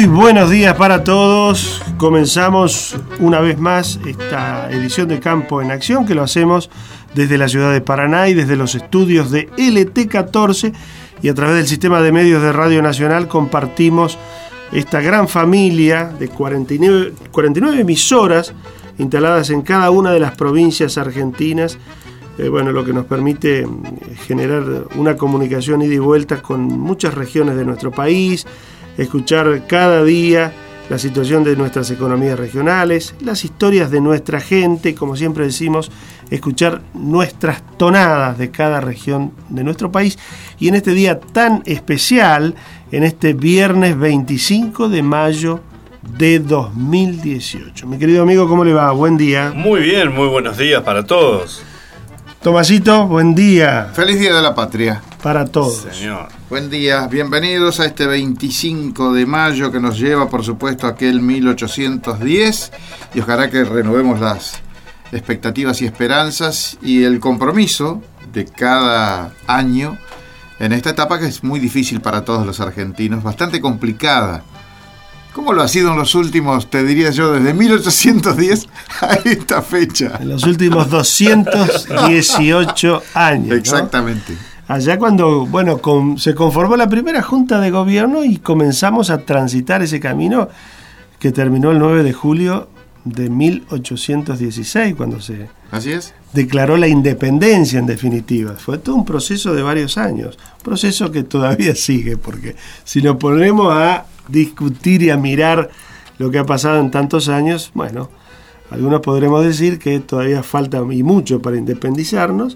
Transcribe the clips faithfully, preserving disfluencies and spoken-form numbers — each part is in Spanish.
Muy buenos días para todos. Comenzamos una vez más esta edición de Campo en Acción, que lo hacemos desde la ciudad de Paraná y desde los estudios de L T catorce, y a través del sistema de medios de Radio Nacional compartimos esta gran familia de cuarenta y nueve, cuarenta y nueve emisoras instaladas en cada una de las provincias argentinas. Eh, bueno, lo que nos permite generar una comunicación ida y vuelta con muchas regiones de nuestro país, escuchar cada día la situación de nuestras economías regionales, las historias de nuestra gente, como siempre decimos, escuchar nuestras tonadas de cada región de nuestro país. Y en este día tan especial, en este viernes veinticinco de mayo de dos mil dieciocho. Mi querido amigo, ¿cómo le va? Buen día. Muy bien, muy buenos días para todos. Tomasito, buen día. Feliz Día de la Patria. Para todos. Señor. Buen día, bienvenidos a este veinticinco de mayo que nos lleva, por supuesto, a aquel mil ochocientos diez, y ojalá que renovemos las expectativas y esperanzas y el compromiso de cada año en esta etapa que es muy difícil para todos los argentinos, bastante complicada. ¿Cómo lo ha sido en los últimos, te diría yo, desde mil ochocientos diez a esta fecha? En los últimos doscientos dieciocho años, Exactamente. ¿no? Allá cuando, bueno, con, se conformó la primera Junta de Gobierno y comenzamos a transitar ese camino que terminó el nueve de julio de mil ochocientos dieciséis, cuando se Así es. declaró la independencia, en definitiva. Fue todo un proceso de varios años, un proceso que todavía sigue, porque si nos ponemos a discutir y a mirar lo que ha pasado en tantos años, bueno, algunos podremos decir que todavía falta y mucho para independizarnos,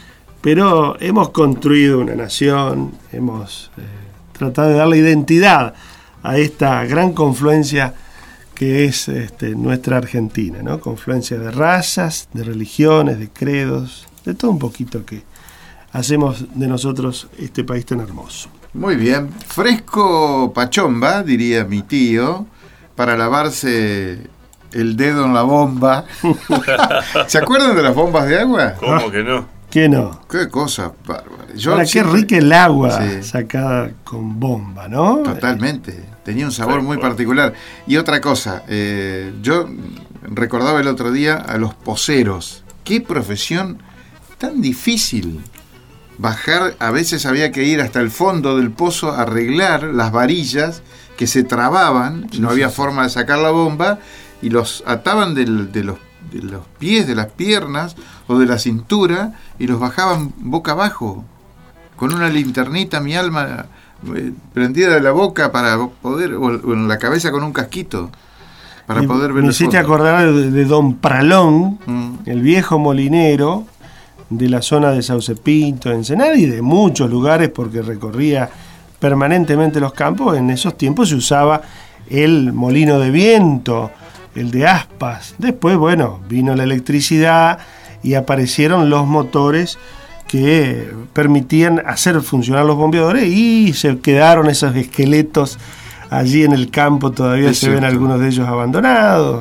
pero hemos construido una nación, hemos eh, tratado de darle identidad a esta gran confluencia que es este, nuestra Argentina, ¿no? Confluencia de razas, de religiones, de credos, de todo un poquito que hacemos de nosotros este país tan hermoso. Muy bien, fresco pachomba, diría mi tío, para lavarse el dedo en la bomba. ¿Se acuerdan de las bombas de agua? ¿Cómo que no? ¿Qué no? Qué cosa bárbara. Yo Ahora, siempre... qué rica el agua Sí. sacada con bomba, ¿no? Totalmente, tenía un sabor muy particular. Y otra cosa, eh, yo recordaba el otro día a los poceros. Qué profesión tan difícil. Bajar, a veces había que ir hasta el fondo del pozo a arreglar las varillas que se trababan, y no había forma de sacar la bomba, y los ataban del, de, los, de los pies, de las piernas o de la cintura, y los bajaban boca abajo, con una linternita, mi alma, eh, prendida de la boca para poder, o, o en la cabeza con un casquito, para me, poder ver me el hiciste fondo. acordar de, de Don Pralón, Mm. el viejo molinero de la zona de Sauce Pinto, Ensenada y de muchos lugares, porque recorría permanentemente los campos. En esos tiempos se usaba el molino de viento, el de aspas. Después, bueno, vino la electricidad y aparecieron los motores que permitían hacer funcionar los bombeadores, y se quedaron esos esqueletos allí en el campo. Todavía Es se ven cierto. algunos de ellos abandonados,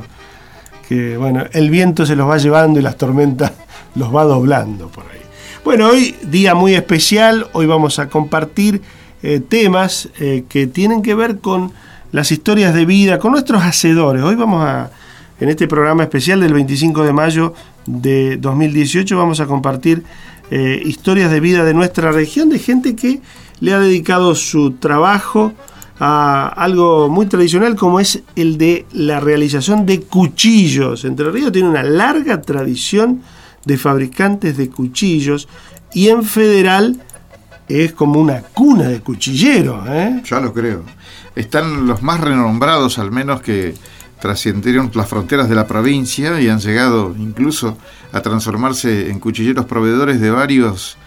que bueno, el viento se los va llevando y las tormentas los va doblando por ahí. Bueno, hoy día muy especial, hoy vamos a compartir eh, temas eh, que tienen que ver con las historias de vida, con nuestros hacedores. Hoy vamos a, en este programa especial del veinticinco de mayo de dos mil dieciocho, vamos a compartir eh, historias de vida de nuestra región, de gente que le ha dedicado su trabajo a algo muy tradicional, como es el de la realización de cuchillos. Entre Ríos tiene una larga tradición de fabricantes de cuchillos, y en Federal es como una cuna de cuchilleros, ¿eh? Ya lo creo. Están los más renombrados, al menos, que trascendieron las fronteras de la provincia y han llegado incluso a transformarse en cuchilleros proveedores de varios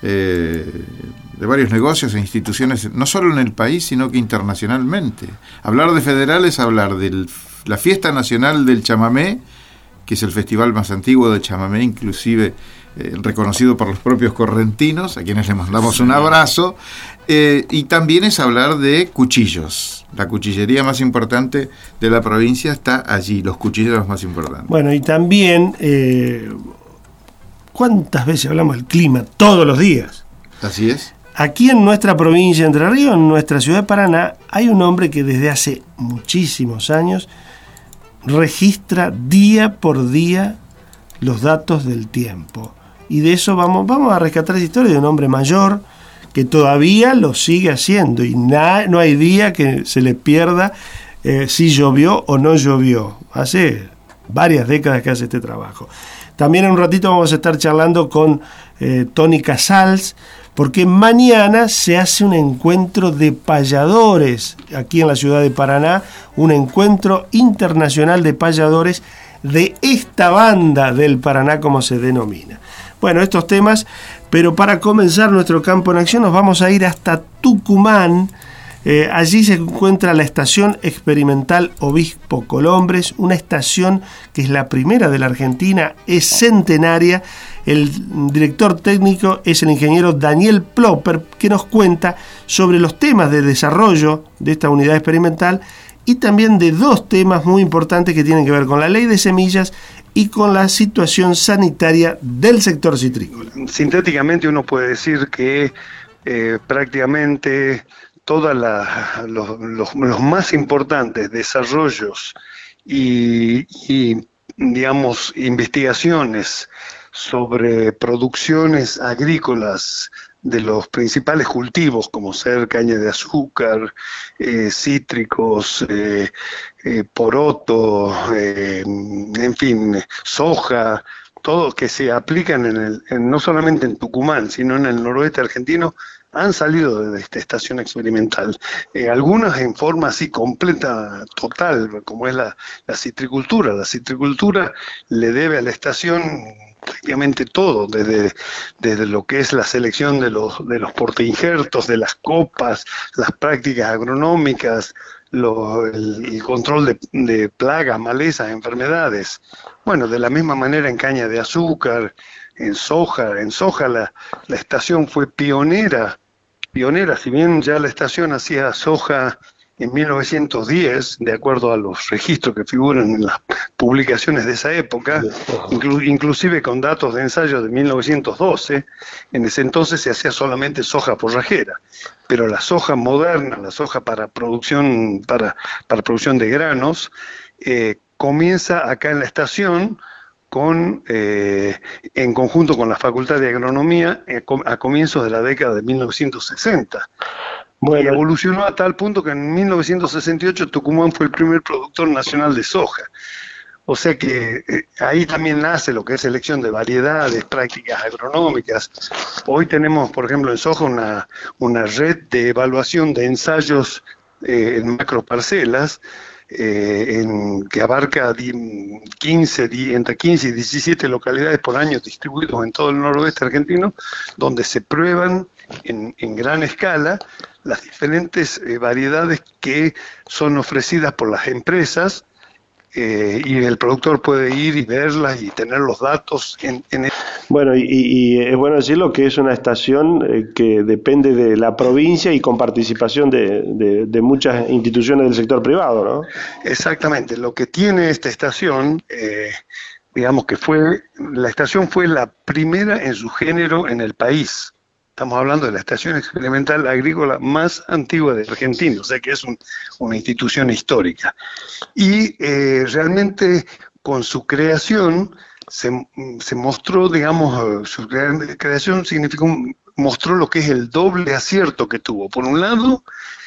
eh, de varios negocios e instituciones, no solo en el país, sino que internacionalmente. Hablar de Federal es hablar de la Fiesta Nacional del Chamamé, que es el festival más antiguo de chamamé, inclusive eh, reconocido por los propios correntinos, a quienes les mandamos un abrazo, eh, y también es hablar de cuchillos. La cuchillería más importante de la provincia está allí, los cuchilleros más importantes. Bueno, y también, eh, ¿cuántas veces hablamos del clima? Todos los días. Así es. Aquí en nuestra provincia de Entre Ríos, en nuestra ciudad de Paraná, hay un hombre que desde hace muchísimos años registra día por día los datos del tiempo. Y de eso vamos, vamos a rescatar esa historia de un hombre mayor que todavía lo sigue haciendo y na, no hay día que se le pierda eh, si llovió o no llovió. Hace varias décadas que hace este trabajo. También en un ratito vamos a estar charlando con eh, Tony Casals, porque mañana se hace un encuentro de payadores aquí en la ciudad de Paraná, un encuentro internacional de payadores de esta banda del Paraná, como se denomina. Bueno, estos temas, pero para comenzar nuestro campo en acción nos vamos a ir hasta Tucumán. Eh, allí se encuentra la Estación Experimental Obispo Colombres, una estación que es la primera de la Argentina, es centenaria. El director técnico es el ingeniero Daniel Plopper, que nos cuenta sobre los temas de desarrollo de esta unidad experimental y también de dos temas muy importantes que tienen que ver con la ley de semillas y con la situación sanitaria del sector citrícola. Sintéticamente uno puede decir que eh, prácticamente todos los, los, los más importantes desarrollos y, y, digamos, investigaciones sobre producciones agrícolas de los principales cultivos, como ser caña de azúcar, eh, cítricos, eh, eh, poroto, eh, en fin, soja, todo que se aplican en el, en, no solamente en Tucumán, sino en el noroeste argentino, han salido de esta estación experimental. Eh, algunas en forma así completa, total, como es la, la citricultura. La citricultura le debe a la estación prácticamente todo, desde, desde lo que es la selección de los, de los portainjertos, de las copas, las prácticas agronómicas, lo, el, el control de, de plagas, malezas, enfermedades. Bueno, de la misma manera en caña de azúcar, en soja. En soja la, la estación fue pionera, pionera, si bien ya la estación hacía soja en mil novecientos diez, de acuerdo a los registros que figuran en las publicaciones de esa época, inclu inclusive con datos de ensayo de mil novecientos doce, en ese entonces se hacía solamente soja forrajera, pero la soja moderna, la soja para producción, para, para producción de granos, eh, comienza acá en la estación con, eh, en conjunto con la Facultad de Agronomía eh, a comienzos de la década de mil novecientos sesenta. Bueno, y evolucionó a tal punto que en mil novecientos sesenta y ocho Tucumán fue el primer productor nacional de soja. O sea que eh, ahí también nace lo que es selección de variedades, prácticas agronómicas. Hoy tenemos, por ejemplo, en soja una, una red de evaluación de ensayos eh, en macroparcelas, eh, en, que abarca quince, entre quince y diecisiete localidades por año distribuidos en todo el noroeste argentino, donde se prueban en, en gran escala las diferentes eh, variedades que son ofrecidas por las empresas, eh, y el productor puede ir y verlas y tener los datos en, en el... Bueno, y, y es bueno decirlo que es una estación eh, que depende de la provincia y con participación de, de, de muchas instituciones del sector privado, ¿no? Exactamente. Lo que tiene esta estación, eh, digamos que fue, la estación fue la primera en su género en el país. Estamos hablando de la estación experimental agrícola más antigua de Argentina, o sea que es un, una institución histórica. Y eh, realmente con su creación se, se mostró, digamos, su creación significó, mostró lo que es el doble acierto que tuvo. Por un lado,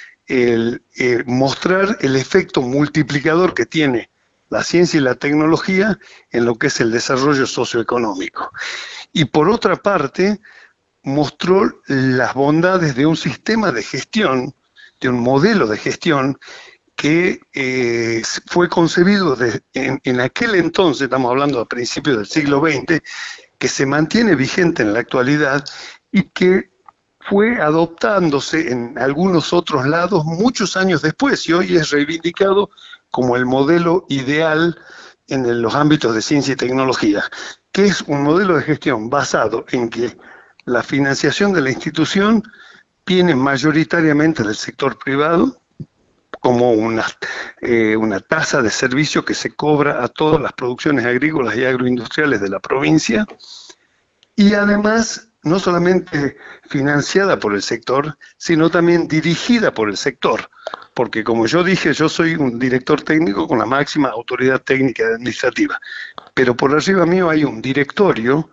el, eh, mostrar el efecto multiplicador que tiene la ciencia y la tecnología en lo que es el desarrollo socioeconómico. Y por otra parte, mostró las bondades de un sistema de gestión, de un modelo de gestión que eh, fue concebido de, en, en aquel entonces, estamos hablando a principios del siglo veinte, que se mantiene vigente en la actualidad y que fue adoptándose en algunos otros lados muchos años después, y hoy es reivindicado como el modelo ideal en los ámbitos de ciencia y tecnología, que es un modelo de gestión basado en que la financiación de la institución viene mayoritariamente del sector privado, como una, eh, una tasa de servicio que se cobra a todas las producciones agrícolas y agroindustriales de la provincia, y además no solamente financiada por el sector, sino también dirigida por el sector. Porque como yo dije, yo soy un director técnico con la máxima autoridad técnica y administrativa. Pero por arriba mío hay un directorio,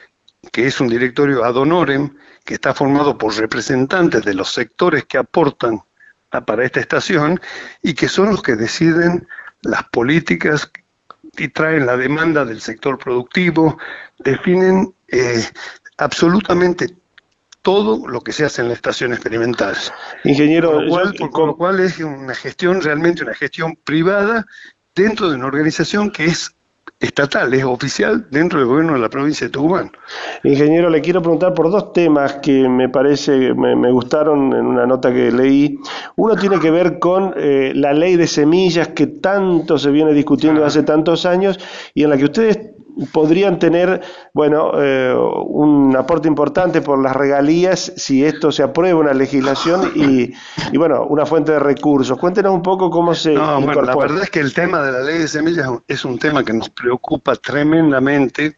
que es un directorio ad honorem, que está formado por representantes de los sectores que aportan a, para esta estación y que son los que deciden las políticas y traen la demanda del sector productivo, definen eh, absolutamente todo lo que se hace en la estación experimental. Ingeniero, con lo cual, yo, con lo cual es una gestión, realmente una gestión privada dentro de una organización que es estatal, es oficial dentro del gobierno de la provincia de Tucumán. Ingeniero, le quiero preguntar por dos temas que me parece, me, me gustaron en una nota que leí. Uno tiene que ver con eh, la ley de semillas que tanto se viene discutiendo hace tantos años y en la que ustedes podrían tener, bueno, eh, un aporte importante por las regalías si esto se aprueba una legislación y, y bueno, una fuente de recursos. Cuéntenos un poco cómo se No, incorpora. bueno, la verdad es que el tema de la ley de semillas es un tema que nos preocupa tremendamente.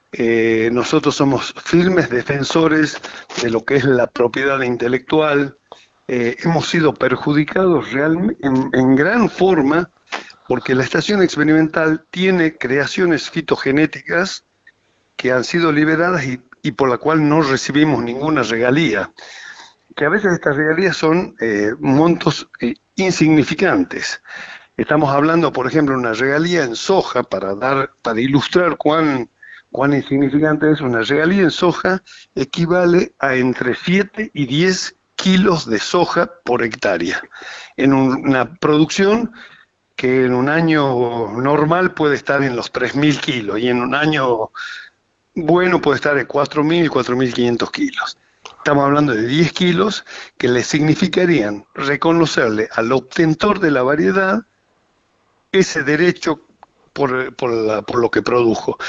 Eh, nosotros somos firmes defensores de lo que es la propiedad intelectual. Eh, hemos sido perjudicados realmente en, en gran forma porque la estación experimental tiene creaciones fitogenéticas que han sido liberadas y, y por la cual no recibimos ninguna regalía. Que a veces estas regalías son eh, montos eh, insignificantes. Estamos hablando, por ejemplo, de una regalía en soja, para dar, para ilustrar cuán, cuán insignificante es. Una regalía en soja equivale a entre siete y diez kilos de soja por hectárea, en una producción que en un año normal puede estar en los tres mil kilos y en un año bueno puede estar en cuatro mil, cuatro mil quinientos kilos. Estamos hablando de diez kilos que le significarían reconocerle al obtentor de la variedad ese derecho por, por, la, por lo que produjo.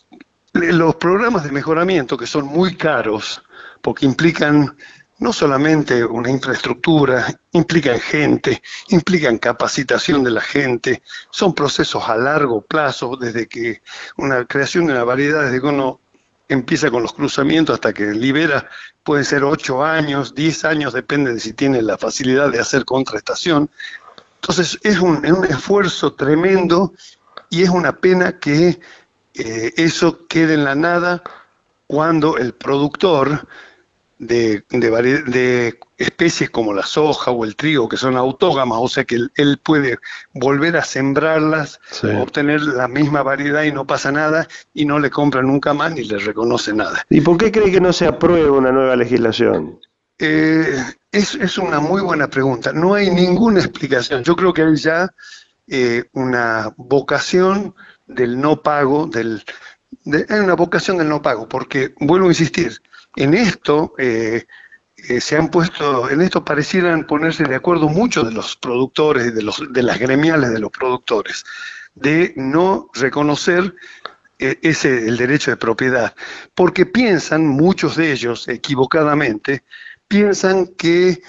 Los programas de mejoramiento, que son muy caros, porque implican no solamente una infraestructura, implican gente, implican capacitación de la gente, son procesos a largo plazo, desde que una creación de una variedad, desde que uno empieza con los cruzamientos hasta que libera, pueden ser ocho años, diez años, depende de si tiene la facilidad de hacer contraestación. Entonces es un, es un esfuerzo tremendo y es una pena que eh, eso quede en la nada cuando el productor de, de, de especies como la soja o el trigo, que son autógamas, o sea que él, él puede volver a sembrarlas, sí, obtener la misma variedad y no pasa nada, y no le compra nunca más ni le reconoce nada. ¿Y por qué cree que no se aprueba una nueva legislación? Eh, es, es una muy buena pregunta. No hay ninguna explicación. Yo creo que hay ya eh, una vocación del no pago, del, de, hay una vocación del no pago, porque, vuelvo a insistir, en esto eh, eh, se han puesto, en esto parecieran ponerse de acuerdo muchos de los productores, de, los, de las gremiales de los productores, de no reconocer eh, ese, el derecho de propiedad, porque piensan, muchos de ellos equivocadamente, piensan que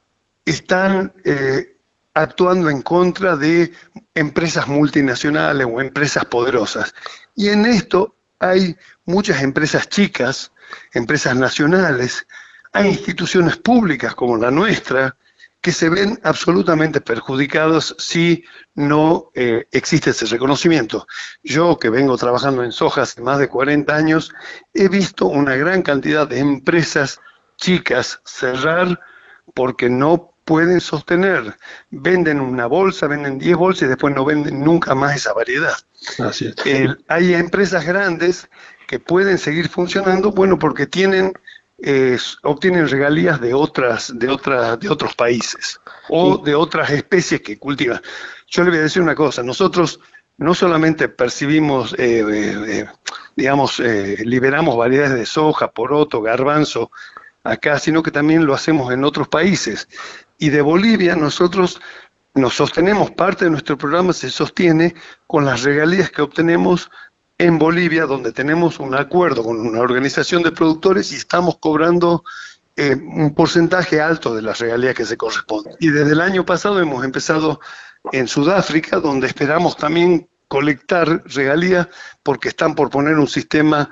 están eh, actuando en contra de empresas multinacionales o empresas poderosas. Y en esto hay muchas empresas chicas, empresas nacionales, hay instituciones públicas como la nuestra, que se ven absolutamente perjudicados si no eh, existe ese reconocimiento. Yo, que vengo trabajando en soja hace más de cuarenta años, he visto una gran cantidad de empresas chicas cerrar porque no pueden sostener. Venden una bolsa, venden diez bolsas y después no venden nunca más esa variedad. Así es. Eh, hay empresas grandes que pueden seguir funcionando, bueno, porque tienen eh, obtienen regalías de otras, de otras, de otros países o de otras especies que cultivan. Yo le voy a decir una cosa: nosotros no solamente percibimos, eh, eh, digamos, eh, liberamos variedades de soja, poroto, garbanzo acá, sino que también lo hacemos en otros países. Y de Bolivia nosotros nos sostenemos, parte de nuestro programa se sostiene con las regalías que obtenemos en Bolivia, donde tenemos un acuerdo con una organización de productores y estamos cobrando eh, un porcentaje alto de las regalías que se corresponden. Y desde el año pasado hemos empezado en Sudáfrica, donde esperamos también colectar regalías, porque están por poner un sistema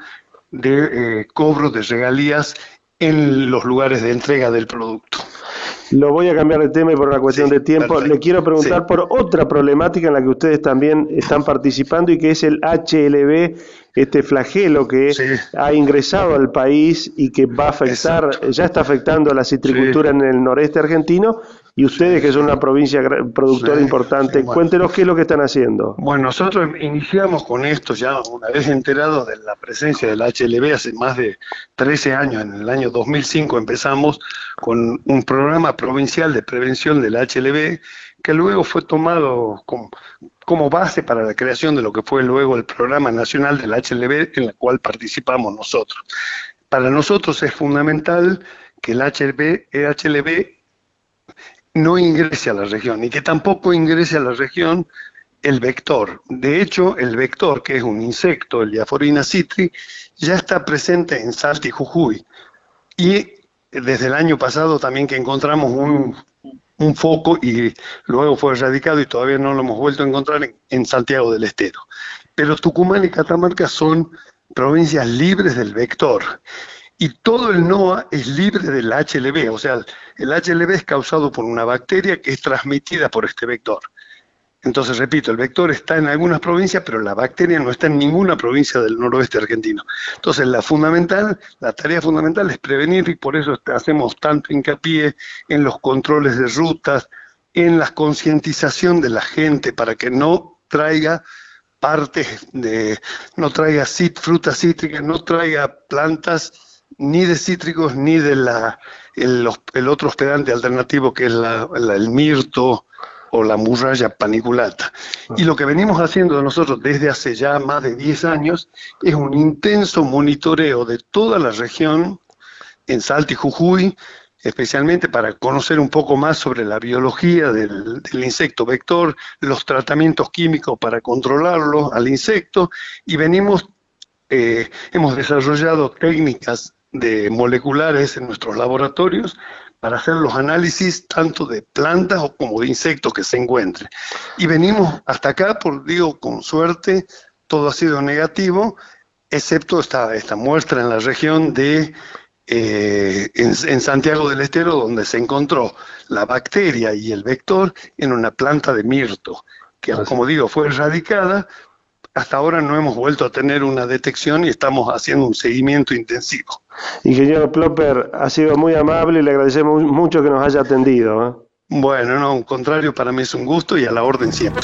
de eh, cobro de regalías en los lugares de entrega del producto. Lo voy a cambiar de tema y por una cuestión Sí, de tiempo perfecto. le quiero preguntar Sí. por otra problemática en la que ustedes también están participando y que es el H L V, este flagelo que Sí. ha ingresado al país y que va a afectar, Exacto. ya está afectando a la citricultura Sí. en el noreste argentino, y ustedes que son una provincia gra- productora Sí, importante, sí, bueno. cuéntenos qué es lo que están haciendo. Bueno, nosotros iniciamos con esto ya una vez enterados de la presencia del H L V hace más de trece años. En el año dos mil cinco empezamos con un programa provincial de prevención del H L V que luego fue tomado como, como base para la creación de lo que fue luego el Programa Nacional del H L V, en el cual participamos nosotros. Para nosotros es fundamental que el H L V, el H L V no ingrese a la región y que tampoco ingrese a la región el vector. De hecho, el vector, que es un insecto, el Diaphorina citri, ya está presente en Salta y Jujuy. Y desde el año pasado también que encontramos un, un foco y luego fue erradicado y todavía no lo hemos vuelto a encontrar en, en Santiago del Estero. Pero Tucumán y Catamarca son provincias libres del vector. Y todo el NOA es libre del H L V, o sea, el H L V es causado por una bacteria que es transmitida por este vector. Entonces, repito, el vector está en algunas provincias, pero la bacteria no está en ninguna provincia del noroeste argentino. Entonces, la fundamental, la tarea fundamental es prevenir y por eso hacemos tanto hincapié en los controles de rutas, en la concientización de la gente para que no traiga partes de, no traiga cit, frutas cítricas, no traiga plantas ni de cítricos ni de la el, los, el otro hospedante alternativo que es la, la, el mirto o la murraya paniculata. Y lo que venimos haciendo nosotros desde hace ya más de diez años es un intenso monitoreo de toda la región en Salta y Jujuy, especialmente para conocer un poco más sobre la biología del, del insecto vector, los tratamientos químicos para controlarlo al insecto, y venimos, eh, hemos desarrollado técnicas de moleculares en nuestros laboratorios para hacer los análisis tanto de plantas o como de insectos que se encuentren. Y venimos hasta acá, por digo, con suerte, todo ha sido negativo, excepto esta, esta muestra en la región de eh, en, en Santiago del Estero, donde se encontró la bacteria y el vector en una planta de mirto, que como digo, fue erradicada. Hasta ahora no hemos vuelto a tener una detección y estamos haciendo un seguimiento intensivo. Ingeniero Plopper, ha sido muy amable y le agradecemos mucho que nos haya atendido, ¿eh? Bueno, no, al contrario, para mí es un gusto y a la orden siempre.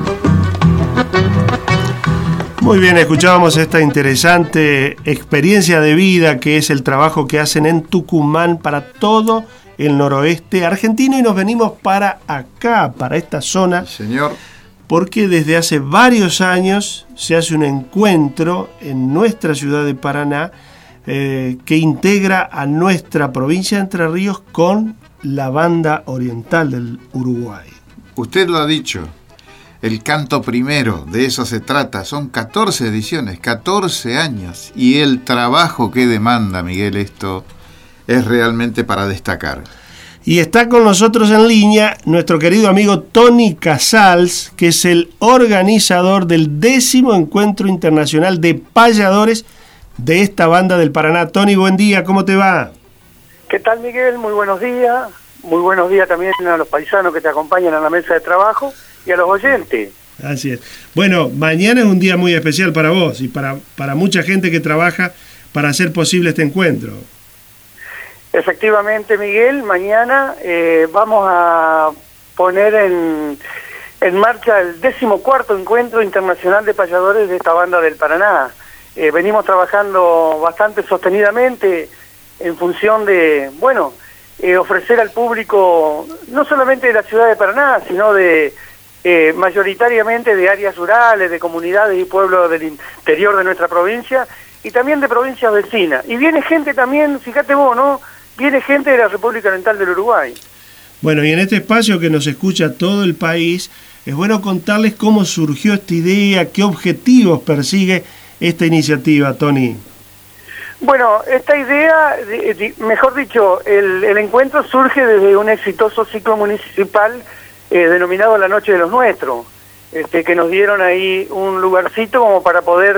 Muy bien, escuchábamos esta interesante experiencia de vida que es el trabajo que hacen en Tucumán para todo el noroeste argentino y nos venimos para acá, para esta zona. Señor. Porque desde hace varios años se hace un encuentro en nuestra ciudad de Paraná eh, que integra a nuestra provincia de Entre Ríos con la banda oriental del Uruguay. Usted lo ha dicho, el canto primero, de eso se trata, son catorce ediciones, catorce años, y el trabajo que demanda, Miguel, esto es realmente para destacar. Y está con nosotros en línea nuestro querido amigo Tony Casals, que es el organizador del décimo Encuentro Internacional de Payadores de esta banda del Paraná. Tony, buen día, ¿cómo te va? ¿Qué tal, Miguel? Muy buenos días. Muy buenos días también a los paisanos que te acompañan a la mesa de trabajo y a los oyentes. Así es. Bueno, mañana es un día muy especial para vos y para, para mucha gente que trabaja para hacer posible este encuentro. Efectivamente, Miguel, mañana eh, vamos a poner en, en marcha el decimocuarto Encuentro Internacional de Payadores de esta banda del Paraná. Eh, venimos trabajando bastante sostenidamente en función de, bueno, eh, ofrecer al público, no solamente de la ciudad de Paraná, sino de eh, mayoritariamente de áreas rurales, de comunidades y pueblos del interior de nuestra provincia, y también de provincias vecinas. Y viene gente también, fíjate vos, ¿no?, viene gente de la República Oriental del Uruguay. Bueno, y en este espacio que nos escucha todo el país, es bueno contarles cómo surgió esta idea, qué objetivos persigue esta iniciativa, Tony. Bueno, esta idea, mejor dicho, el, el encuentro surge desde un exitoso ciclo municipal eh, denominado La Noche de los Nuestros, este, que nos dieron ahí un lugarcito como para poder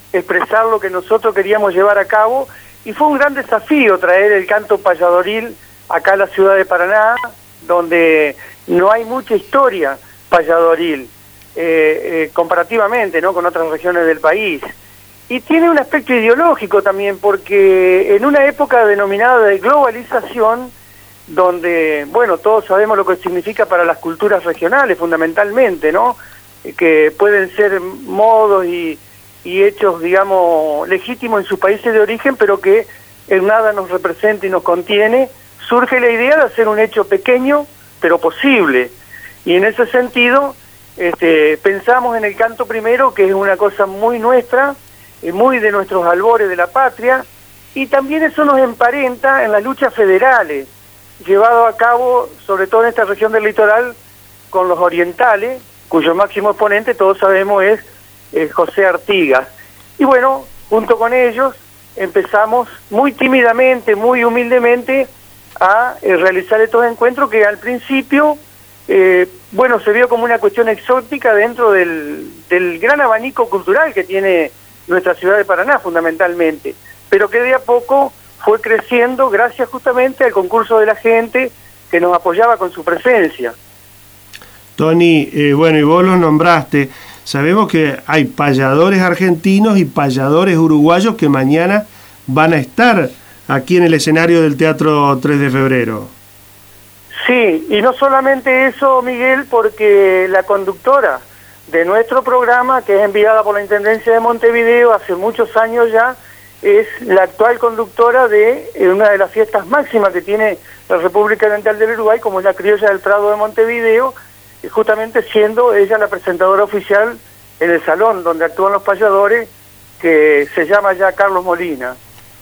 expresar lo que nosotros queríamos llevar a cabo, y fue un gran desafío traer el canto payadoril acá a la ciudad de Paraná, donde no hay mucha historia payadoril, eh, eh, comparativamente, ¿no?, con otras regiones del país. Y tiene un aspecto ideológico también, porque en una época denominada de globalización, donde, bueno, todos sabemos lo que significa para las culturas regionales, fundamentalmente, ¿no?, que pueden ser modos y, y hechos, digamos, legítimos en sus países de origen, pero que en nada nos representa y nos contiene, surge la idea de hacer un hecho pequeño, pero posible. Y en ese sentido, este, pensamos en el canto primero, que es una cosa muy nuestra, muy de nuestros albores de la patria, y también eso nos emparenta en las luchas federales, llevado a cabo, sobre todo en esta región del litoral, con los orientales, cuyo máximo exponente, todos sabemos, es eh, José Artigas. Y bueno, junto con ellos, empezamos muy tímidamente, muy humildemente, a eh, realizar estos encuentros que al principio, eh, bueno, se vio como una cuestión exótica dentro del, del gran abanico cultural que tiene nuestra ciudad de Paraná, fundamentalmente, pero que de a poco fue creciendo gracias justamente al concurso de la gente que nos apoyaba con su presencia. Tony, eh, bueno, y vos los nombraste. Sabemos que hay payadores argentinos y payadores uruguayos que mañana van a estar aquí en el escenario del Teatro tres de febrero. Sí, y no solamente eso, Miguel, porque la conductora de nuestro programa, que es enviada por la Intendencia de Montevideo hace muchos años ya, es la actual conductora de una de las fiestas máximas que tiene la República Oriental del Uruguay, como es la Criolla del Prado de Montevideo, y justamente siendo ella la presentadora oficial en el salón donde actúan los payadores, que se llama ya Carlos Molina.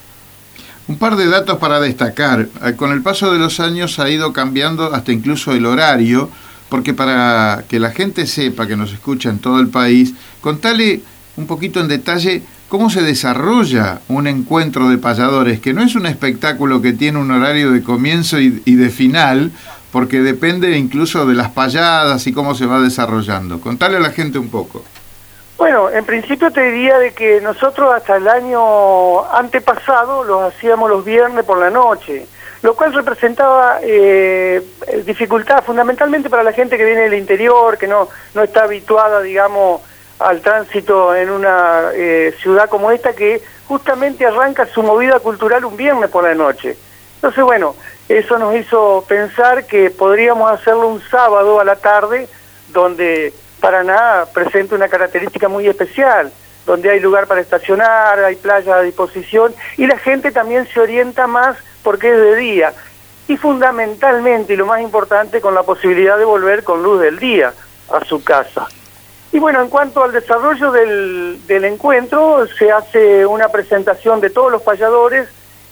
Un par de datos para destacar. Con el paso de los años ha ido cambiando hasta incluso el horario, porque para que la gente sepa, que nos escucha en todo el país, contale un poquito en detalle cómo se desarrolla un encuentro de payadores, que no es un espectáculo que tiene un horario de comienzo y, y de final, porque depende incluso de las payadas y cómo se va desarrollando. Contale a la gente un poco. Bueno, en principio te diría de que nosotros hasta el año antepasado los hacíamos los viernes por la noche, lo cual representaba eh, dificultad fundamentalmente para la gente que viene del interior, que no, no está habituada, digamos, al tránsito en una eh, ciudad como esta, que justamente arranca su movida cultural un viernes por la noche. Entonces, bueno, eso nos hizo pensar que podríamos hacerlo un sábado a la tarde, donde Paraná presenta una característica muy especial, donde hay lugar para estacionar, hay playa a disposición, y la gente también se orienta más porque es de día, y fundamentalmente, y lo más importante, con la posibilidad de volver con luz del día a su casa. Y bueno, en cuanto al desarrollo del, del encuentro, se hace una presentación de todos los payadores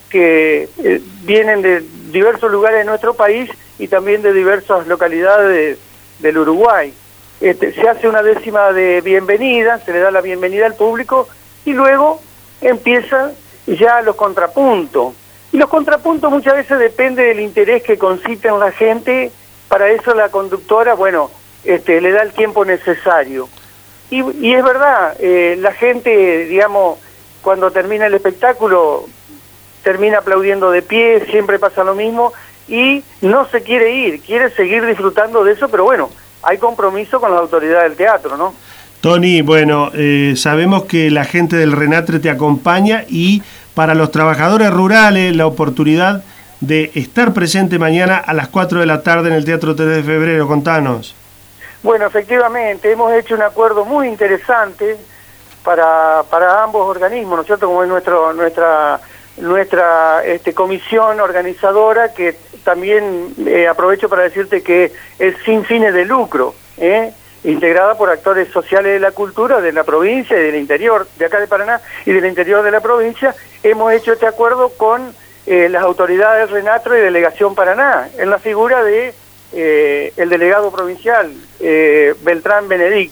que eh, vienen de diversos lugares de nuestro país y también de diversas localidades de, del Uruguay. Este, se hace una décima de bienvenida, se le da la bienvenida al público y luego empiezan ya los contrapuntos. Y los contrapuntos muchas veces depende del interés que concite en la gente, para eso la conductora, bueno, este, le da el tiempo necesario. Y, y es verdad, eh, la gente, digamos, cuando termina el espectáculo, termina aplaudiendo de pie, siempre pasa lo mismo, y no se quiere ir, quiere seguir disfrutando de eso, pero bueno, hay compromiso con las autoridades del teatro, ¿no? Tony, bueno, eh, sabemos que la gente del Renatre te acompaña, y para los trabajadores rurales la oportunidad de estar presente mañana a las cuatro de la tarde en el Teatro tres de febrero, contanos. Bueno, efectivamente, hemos hecho un acuerdo muy interesante para, para ambos organismos, ¿no es cierto?, como es nuestro, nuestra... nuestra este, comisión organizadora, que también eh, aprovecho para decirte que es sin fines de lucro, ¿eh? integrada por actores sociales de la cultura de la provincia y del interior, de acá de Paraná y del interior de la provincia. Hemos hecho este acuerdo con eh, las autoridades Renatre y Delegación Paraná, en la figura de eh, el delegado provincial, eh, Beltrán Benedict,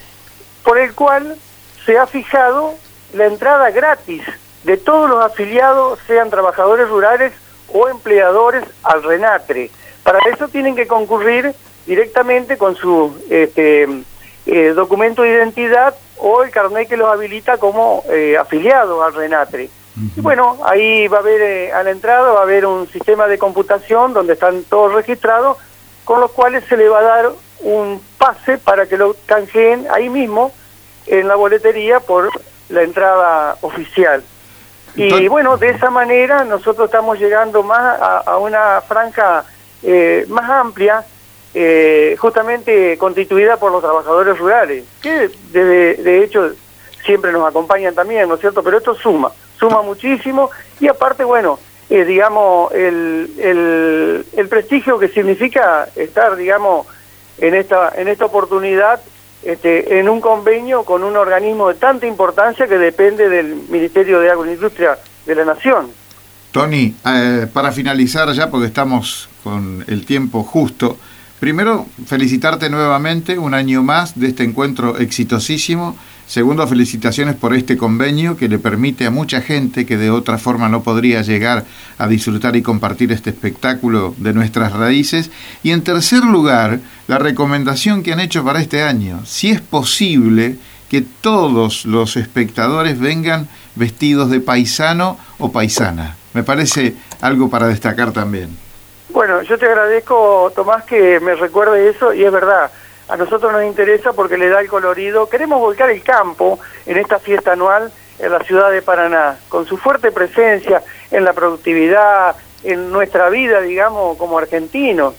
por el cual se ha fijado la entrada gratis de todos los afiliados, sean trabajadores rurales o empleadores, al Renatre. Para eso tienen que concurrir directamente con su este, eh, documento de identidad o el carnet que los habilita como eh, afiliados al RENATRE. Uh-huh. Y bueno, ahí va a haber, eh, a la entrada va a haber un sistema de computación donde están todos registrados, con los cuales se le va a dar un pase para que lo canjeen ahí mismo en la boletería por la entrada oficial. Y bueno, de esa manera nosotros estamos llegando más a, a una franja eh, más amplia, eh, justamente constituida por los trabajadores rurales, que de, de hecho siempre nos acompañan también, ¿no es cierto? Pero esto suma, suma muchísimo, y aparte, bueno, eh, digamos, el, el, el prestigio que significa estar, digamos, en esta, en esta oportunidad, Este, en un convenio con un organismo de tanta importancia que depende del Ministerio de Agroindustria de la Nación. Tony, eh, para finalizar ya, porque estamos con el tiempo justo, primero, felicitarte nuevamente un año más de este encuentro exitosísimo. Segundo, felicitaciones por este convenio que le permite a mucha gente que de otra forma no podría llegar a disfrutar y compartir este espectáculo de nuestras raíces. Y en tercer lugar, la recomendación que han hecho para este año, si es posible que todos los espectadores vengan vestidos de paisano o paisana. Me parece algo para destacar también. Bueno, yo te agradezco, Tomás, que me recuerde eso, y es verdad. A nosotros nos interesa porque le da el colorido. Queremos volcar el campo en esta fiesta anual en la ciudad de Paraná, con su fuerte presencia en la productividad, en nuestra vida, digamos, como argentinos.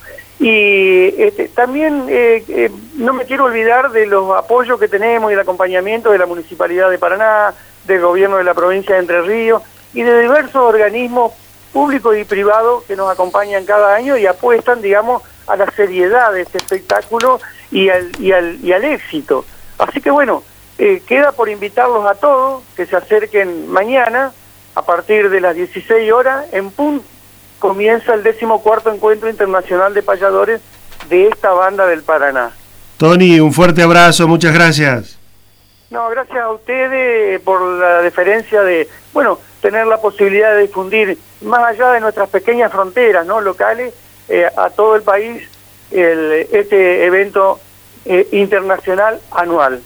Y este, también eh, eh, no me quiero olvidar de los apoyos que tenemos y el acompañamiento de la Municipalidad de Paraná, del Gobierno de la provincia de Entre Ríos y de diversos organismos públicos y privados que nos acompañan cada año y apuestan, digamos, a la seriedad de este espectáculo y al, y al, y al éxito. Así que bueno, eh, queda por invitarlos a todos que se acerquen mañana a partir de las dieciséis horas en punto. Comienza el decimocuarto Encuentro Internacional de Payadores de esta banda del Paraná. Tony, un fuerte abrazo, muchas gracias. No, gracias a ustedes por la deferencia de, bueno, tener la posibilidad de difundir más allá de nuestras pequeñas fronteras, ¿no?, locales, eh, a todo el país, el, este evento eh, internacional anual.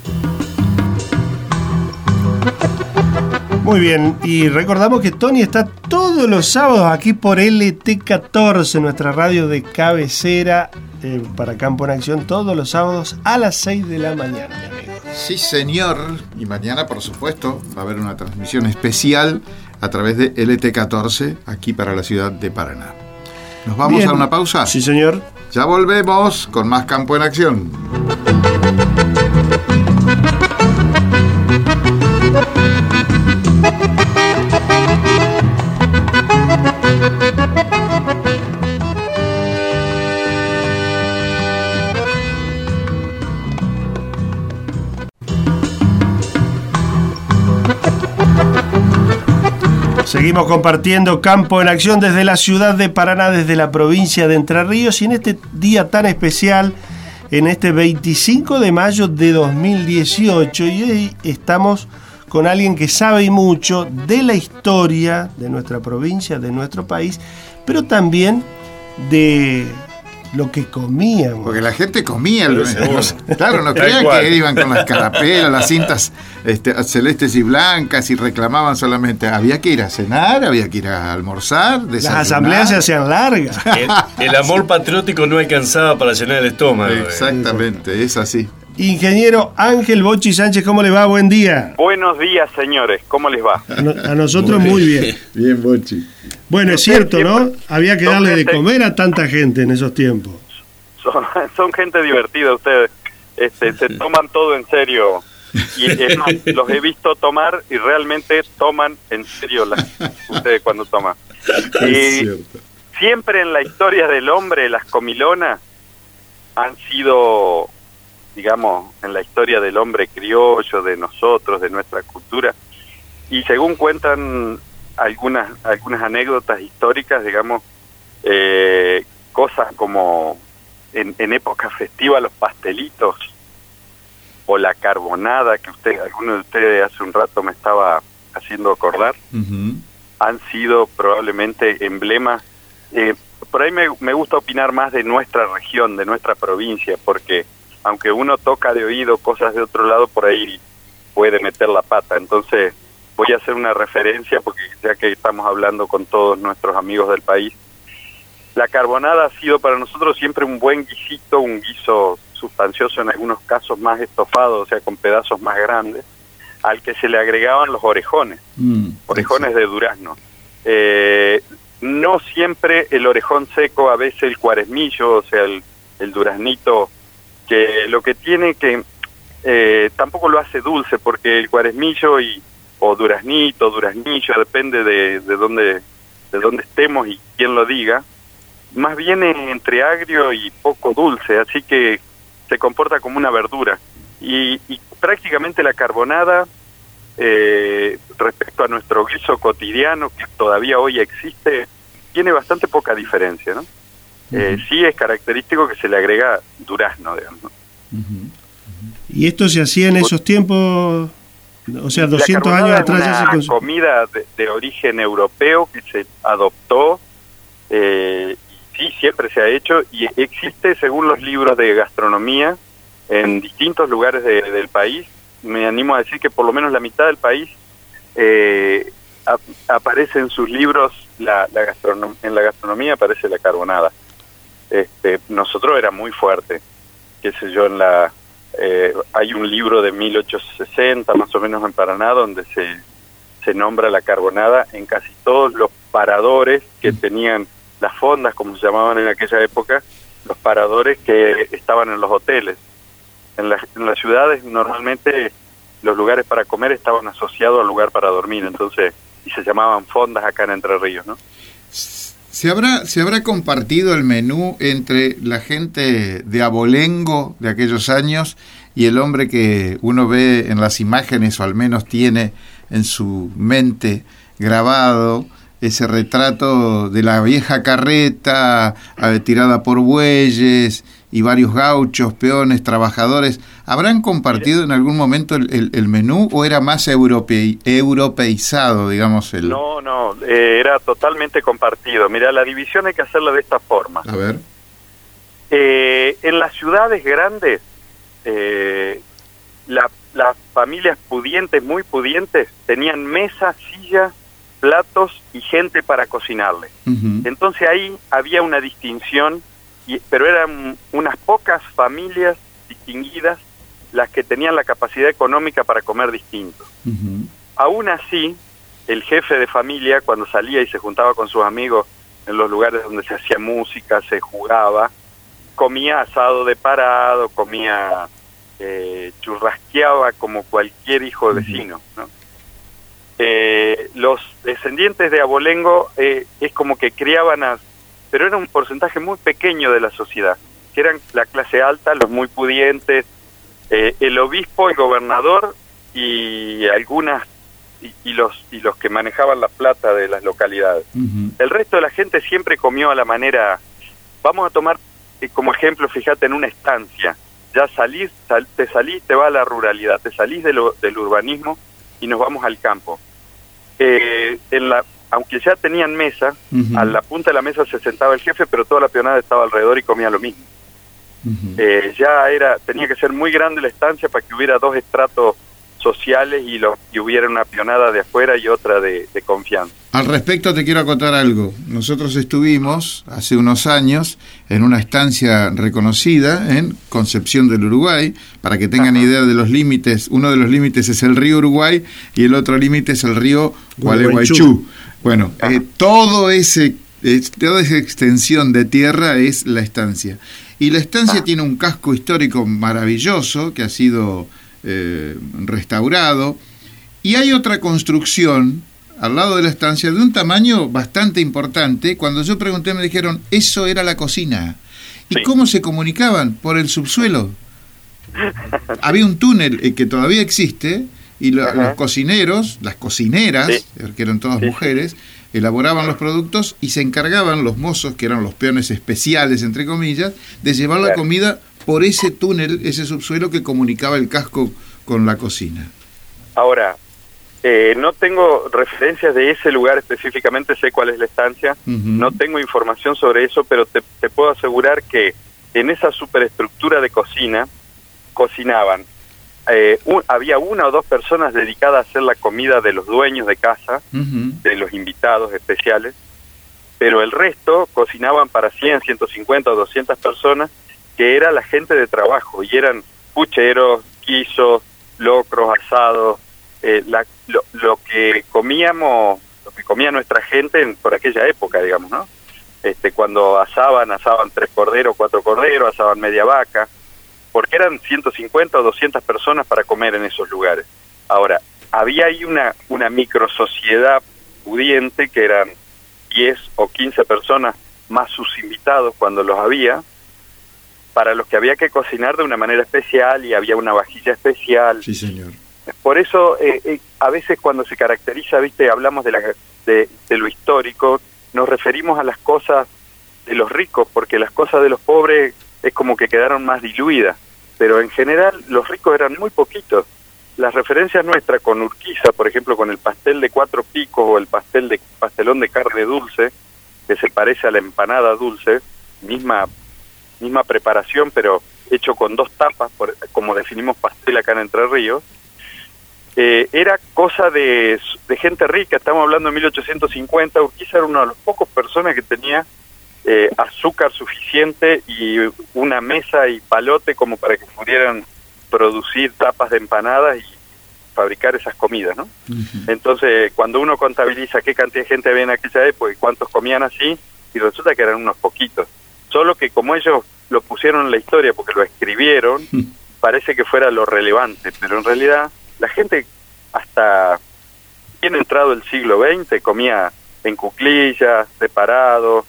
Muy bien, y recordamos que Tony está todos los sábados aquí por L T catorce, nuestra radio de cabecera, eh, para Campo en Acción, todos los sábados a las seis de la mañana, mi amigo. Sí, señor, y mañana, por supuesto, va a haber una transmisión especial a través de L T catorce, aquí para la ciudad de Paraná. ¿Nos vamos Bien. a una pausa? Sí, señor. Ya volvemos con más Campo en Acción. Seguimos compartiendo Campo en Acción desde la ciudad de Paraná, desde la provincia de Entre Ríos, y en este día tan especial, en este veinticinco de mayo de dos mil dieciocho, y hoy estamos con alguien que sabe mucho de la historia de nuestra provincia, de nuestro país, pero también de lo que comían. Porque la gente comía. Lo, claro, no creían que iban con las carapelas, las cintas este, celestes y blancas y reclamaban solamente. Había que ir a cenar, había que ir a almorzar, desayunar. Las asambleas se hacían largas. El, el amor patriótico no alcanzaba para llenar el estómago. Exactamente, eh. es así. Ingeniero Ángel Bochi Sánchez, ¿cómo le va? Buen día. Buenos días, señores. ¿Cómo les va? A, no, a nosotros muy bien. Bien, Bochi. Bueno, es cierto, ¿no? Había que darle de comer a tanta gente en esos tiempos. Son, son gente divertida ustedes. Este, se toman todo en serio. Y es más, los he visto tomar y realmente toman en serio la, ustedes cuando toman. Y siempre en la historia del hombre, las comilonas han sido, digamos, en la historia del hombre criollo, de nosotros, de nuestra cultura, y según cuentan algunas algunas anécdotas históricas, digamos, eh, cosas como en, en época festiva los pastelitos o la carbonada que usted, alguno de ustedes hace un rato me estaba haciendo acordar, uh-huh. han sido probablemente emblemas. Eh, por ahí me, me gusta opinar más de nuestra región, de nuestra provincia, porque aunque uno toca de oído cosas de otro lado, por ahí puede meter la pata. Entonces voy a hacer una referencia, porque ya que estamos hablando con todos nuestros amigos del país, la carbonada ha sido para nosotros siempre un buen guisito, un guiso sustancioso, en algunos casos más estofado, o sea, con pedazos más grandes, al que se le agregaban los orejones, mm, orejones sí. de durazno. Eh, no siempre el orejón seco, a veces el cuaresmillo, o sea, el, el duraznito, que lo que tiene que, eh, tampoco lo hace dulce, porque el cuaresmillo y o duraznito, duraznillo, depende de, de dónde de dónde estemos y quién lo diga, más bien entre agrio y poco dulce, así que se comporta como una verdura. Y, y prácticamente la carbonada, eh, respecto a nuestro guiso cotidiano, que todavía hoy existe, tiene bastante poca diferencia, ¿no? Uh-huh. Eh, sí es característico que se le agrega durazno, digamos, ¿no? Uh-huh. ¿Y esto se hacía en esos tiempos? O sea, doscientos años atrás ya se consumía. Es una comida de, de origen europeo que se adoptó, eh, sí, siempre se ha hecho, y existe, según los libros de gastronomía, en distintos lugares de, del país. Me animo a decir que por lo menos la mitad del país eh, a, aparece en sus libros, la, la gastronom- en la gastronomía aparece la carbonada. Este, nosotros era muy fuerte, qué sé yo, en la eh, hay un libro de mil ochocientos sesenta, más o menos, en Paraná, donde se, se nombra la carbonada en casi todos los paradores que tenían las fondas, como se llamaban en aquella época, los paradores que estaban en los hoteles. En, la, en las ciudades normalmente los lugares para comer estaban asociados al lugar para dormir, entonces, y se llamaban fondas acá en Entre Ríos, ¿no? ¿Se habrá, ¿Se habrá compartido el menú entre la gente de abolengo de aquellos años y el hombre que uno ve en las imágenes, o al menos tiene en su mente grabado, ese retrato de la vieja carreta eh, tirada por bueyes y varios gauchos, peones, trabajadores? ¿Habrán compartido en algún momento el, el, el menú, o era más europe, europeizado, digamos? El... No, no, eh, era totalmente compartido. Mira, la división hay que hacerla de esta forma. A ver. Eh, en las ciudades grandes, eh, la, las familias pudientes, muy pudientes, tenían mesas, sillas, platos y gente para cocinarle. Uh-huh. Entonces ahí había una distinción, y, pero eran unas pocas familias distinguidas las que tenían la capacidad económica para comer distinto. Uh-huh. Aún así, el jefe de familia, cuando salía y se juntaba con sus amigos en los lugares donde se hacía música, se jugaba, comía asado de parado, comía, eh, churrasqueaba como cualquier hijo de vecino, ¿no? Eh, los descendientes de abolengo eh, es como que criaban a, pero era un porcentaje muy pequeño de la sociedad, que eran la clase alta, los muy pudientes, eh, el obispo, el gobernador y algunas y, y los y los que manejaban la plata de las localidades. Uh-huh. El resto de la gente siempre comió a la manera. Vamos a tomar eh, como ejemplo, fíjate, en una estancia, ya salís, sal, te salís, te va a la ruralidad, te salís de lo, del urbanismo y nos vamos al campo. Eh, en la, aunque ya tenían mesa, uh-huh. a la punta de la mesa se sentaba el jefe, pero toda la peonada estaba alrededor y comía lo mismo. Uh-huh. Eh, ya era, tenía que ser muy grande la estancia para que hubiera dos estratos sociales y, lo, y hubiera una peonada de afuera y otra de, de confianza. Al respecto te quiero acotar algo. Nosotros estuvimos hace unos años en una estancia reconocida en Concepción del Uruguay, para que tengan Ajá. idea de los límites. Uno de los límites es el río Uruguay y el otro límite es el río Gualeguaychú. Bueno, eh, todo ese, eh, toda esa extensión de tierra es la estancia. Y la estancia Ajá. tiene un casco histórico maravilloso que ha sido eh, restaurado, y hay otra construcción al lado de la estancia de un tamaño bastante importante. Cuando yo pregunté me dijeron, eso era la cocina. ¿Y sí. cómo se comunicaban? Por el subsuelo. Había un túnel eh, que todavía existe, y lo, los cocineros, las cocineras, sí. que eran todas sí. mujeres, elaboraban los productos y se encargaban los mozos, que eran los peones especiales, entre comillas, de llevar claro. la comida por ese túnel, ese subsuelo que comunicaba el casco con la cocina. Ahora, Eh, no tengo referencias de ese lugar específicamente, sé cuál es la estancia, uh-huh. no tengo información sobre eso, pero te, te puedo asegurar que en esa superestructura de cocina cocinaban. Eh, un, había una o dos personas dedicadas a hacer la comida de los dueños de casa, uh-huh. de los invitados especiales, pero el resto cocinaban para cien, ciento cincuenta o doscientas personas, que era la gente de trabajo, y eran pucheros, guisos, locros, asados, eh, la, lo, lo que comíamos, lo que comía nuestra gente en, por aquella época, digamos, ¿no? Este, cuando asaban, asaban tres corderos, cuatro corderos, asaban media vaca, porque eran ciento cincuenta o doscientas personas para comer en esos lugares. Ahora, había ahí una, una micro sociedad pudiente que eran diez o quince personas más sus invitados cuando los había, para los que había que cocinar de una manera especial y había una vajilla especial. Sí, señor. Por eso, eh, eh, a veces cuando se caracteriza, viste, hablamos de, la, de, de lo histórico, nos referimos a las cosas de los ricos, porque las cosas de los pobres es como que quedaron más diluidas, pero en general los ricos eran muy poquitos. Las referencias nuestras con Urquiza, por ejemplo, con el pastel de cuatro picos o el pastel de pastelón de carne dulce, que se parece a la empanada dulce, misma misma preparación, pero hecho con dos tapas, por, como definimos pastel acá en Entre Ríos, eh, era cosa de, de gente rica. Estamos hablando de mil ochocientos cincuenta, Urquiza era una de las pocas personas que tenía eh, azúcar suficiente y una mesa y palote como para que pudieran producir tapas de empanadas y fabricar esas comidas, ¿no? Uh-huh. Entonces, cuando uno contabiliza qué cantidad de gente había en aquella época y cuántos comían así, y resulta que eran unos poquitos. Solo que como ellos lo pusieron en la historia porque lo escribieron, parece que fuera lo relevante, pero en realidad la gente hasta bien entrado el siglo veinte comía en cuclillas, separado,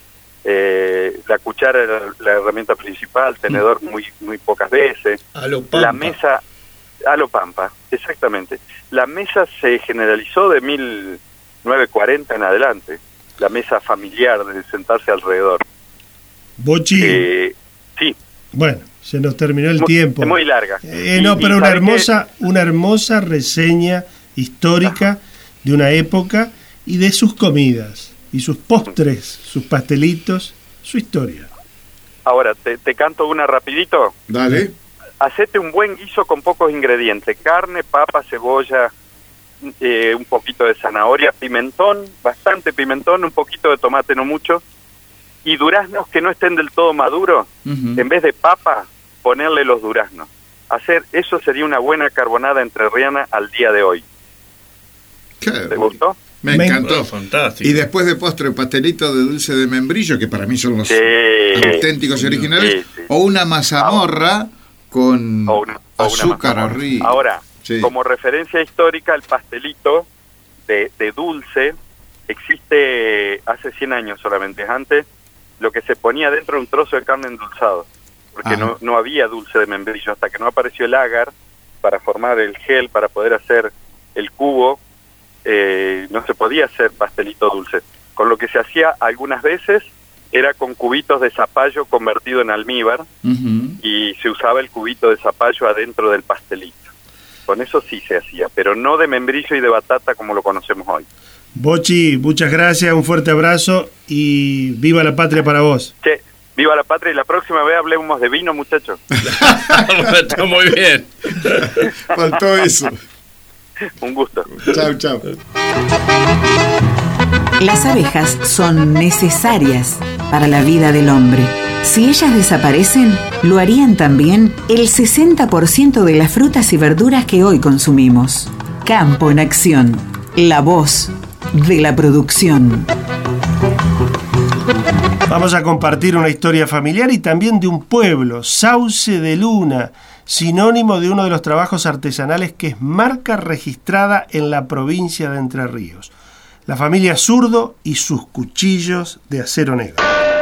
eh, la cuchara era la herramienta principal, tenedor muy muy pocas veces, a lo pampa. La mesa, a lo pampa, exactamente. La mesa se generalizó de mil novecientos cuarenta en adelante, la mesa familiar, de sentarse alrededor. Bochi. Eh, sí. Bueno, se nos terminó el muy, tiempo. Es muy larga. Eh, no, y, pero y una hermosa, que... una hermosa reseña histórica Ajá. de una época y de sus comidas y sus postres, sus pastelitos, su historia. Ahora, te, te canto una rapidito. Dale. Hacete un buen guiso con pocos ingredientes: carne, papa, cebolla, eh, un poquito de zanahoria, pimentón, bastante pimentón, un poquito de tomate, no mucho. Y duraznos que no estén del todo maduros, uh-huh. en vez de papa, ponerle los duraznos. Hacer eso sería una buena carbonada entrerriana al día de hoy. ¿Qué? ¿Te gustó? Me, Me encantó. Fantástico. Y después de postre, pastelito de dulce de membrillo, que para mí son los sí, auténticos y originales, sí, sí. o una mazamorra con o una, o azúcar arriba. Ahora, sí. como referencia histórica, el pastelito de, de dulce existe hace cien años solamente. Antes, lo que se ponía dentro de un trozo de carne endulzado, porque no, no había dulce de membrillo, hasta que no apareció el agar para formar el gel, para poder hacer el cubo, eh, no se podía hacer pastelito dulce. Con lo que se hacía algunas veces era con cubitos de zapallo convertido en almíbar, uh-huh. y se usaba el cubito de zapallo adentro del pastelito. Con eso sí se hacía, pero no de membrillo y de batata como lo conocemos hoy. Bochi, muchas gracias, un fuerte abrazo y viva la patria para vos. Che, viva la patria, y la próxima vez hablemos de vino, muchachos. Está muy bien. Faltó eso. Un gusto. Chau, chau. Las abejas son necesarias para la vida del hombre. Si ellas desaparecen, lo harían también el sesenta por ciento de las frutas y verduras que hoy consumimos. Campo en Acción, la voz de la producción. Vamos a compartir una historia familiar y también de un pueblo, Sauce de Luna, sinónimo de uno de los trabajos artesanales que es marca registrada en la provincia de Entre Ríos. La familia Zurdo y sus cuchillos de acero negro.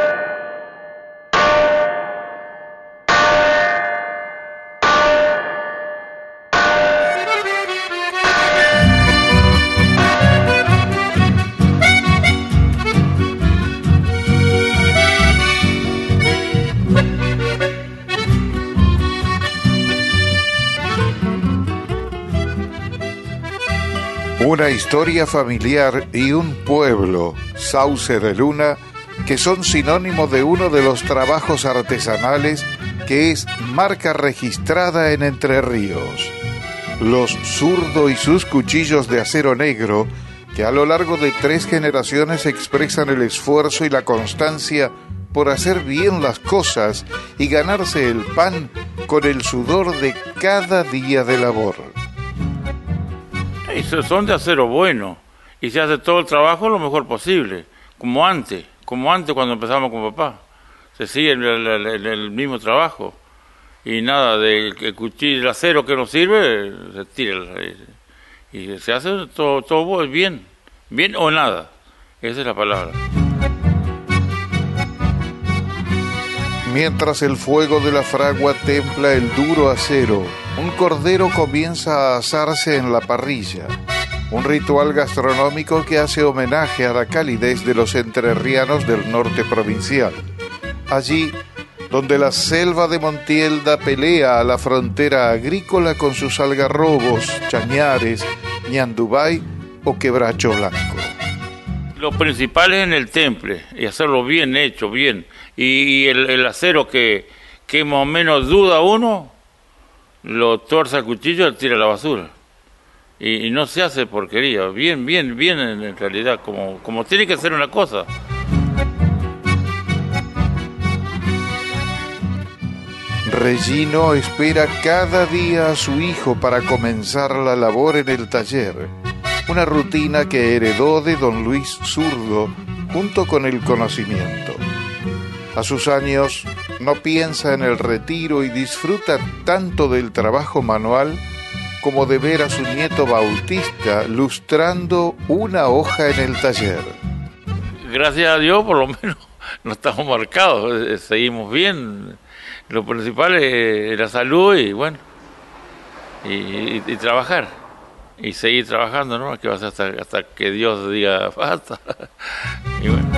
Una historia familiar y un pueblo, Sauce de Luna, que son sinónimo de uno de los trabajos artesanales que es marca registrada en Entre Ríos. Los Zurdo y sus cuchillos de acero negro, que a lo largo de tres generaciones expresan el esfuerzo y la constancia por hacer bien las cosas y ganarse el pan con el sudor de cada día de labor. Esos son de acero bueno y se hace todo el trabajo lo mejor posible, como antes, como antes cuando empezamos con papá. Se sigue el, el, el, el mismo trabajo y nada de el cuchillo, el acero que no sirve se tira y se hace todo, todo bien, bien o nada, esa es la palabra. Mientras el fuego de la fragua templa el duro acero, un cordero comienza a asarse en la parrilla, un ritual gastronómico que hace homenaje a la calidez de los entrerrianos del norte provincial. Allí, donde la selva de Montielda pelea a la frontera agrícola con sus algarrobos, chañares, ñandubay o quebracho blanco. Lo principal es en el temple y hacerlo bien hecho, bien. Y, y el, el acero que, que más o menos duda uno, lo torce a cuchillo y tira a la basura. Y, y no se hace porquería, bien, bien, bien en, en realidad, como, como tiene que ser una cosa. Regino espera cada día a su hijo para comenzar la labor en el taller, una rutina que heredó de don Luis Zurdo junto con el conocimiento. A sus años no piensa en el retiro y disfruta tanto del trabajo manual como de ver a su nieto Bautista lustrando una hoja en el taller. Gracias a Dios por lo menos no estamos marcados, seguimos bien. Lo principal es la salud y bueno, y, y, y trabajar, y seguir trabajando, ¿no? Que va a ser hasta, hasta que Dios diga basta. Y bueno.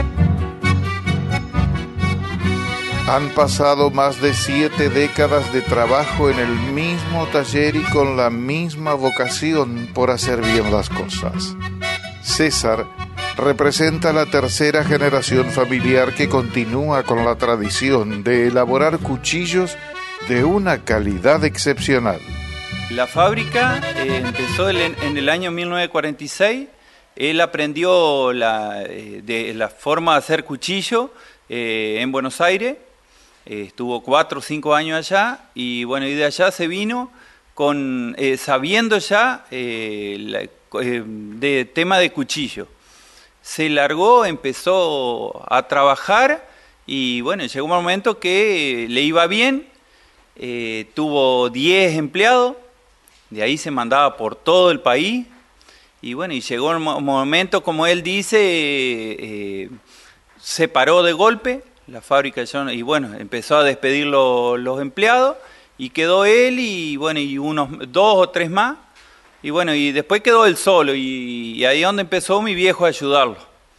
Han pasado más de siete décadas de trabajo en el mismo taller y con la misma vocación por hacer bien las cosas. César representa la tercera generación familiar que continúa con la tradición de elaborar cuchillos de una calidad excepcional. La fábrica eh, empezó en, en el año mil novecientos cuarenta y seis. Él aprendió la, eh, de la forma de hacer cuchillo eh, en Buenos Aires. Eh, estuvo cuatro o cinco años allá y bueno, y de allá se vino con eh, sabiendo ya eh, la, eh, de tema de cuchillo. Se largó, empezó a trabajar y bueno, llegó un momento que le iba bien, eh, tuvo diez empleados, de ahí se mandaba por todo el país y bueno, y llegó un momento, como él dice, eh, se paró de golpe la fábrica y bueno, empezó a despedir lo, los empleados y quedó él y bueno, y unos dos o tres más. Y bueno, y después quedó él solo y, y ahí es donde empezó mi viejo a ayudarlo.